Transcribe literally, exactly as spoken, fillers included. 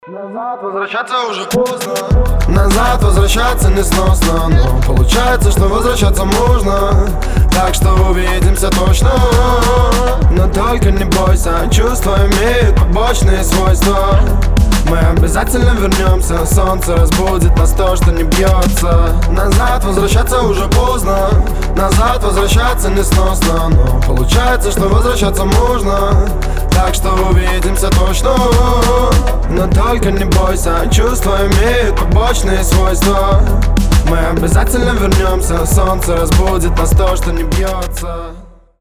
Назад возвращаться уже поздно. Назад возвращаться несносно. Но получается, что возвращаться можно. Так что увидимся точно. Но только не бойся, чувства имеют побочные свойства. Мы обязательно вернемся, солнце разбудит нас то, что не бьется. Назад возвращаться уже поздно. Назад возвращаться несносно. Но получается, что возвращаться можно. Так что увидимся точно. Но только не бойся, чувства имеют побочные свойства. Мы обязательно вернемся, солнце разбудит нас то, что не бьется.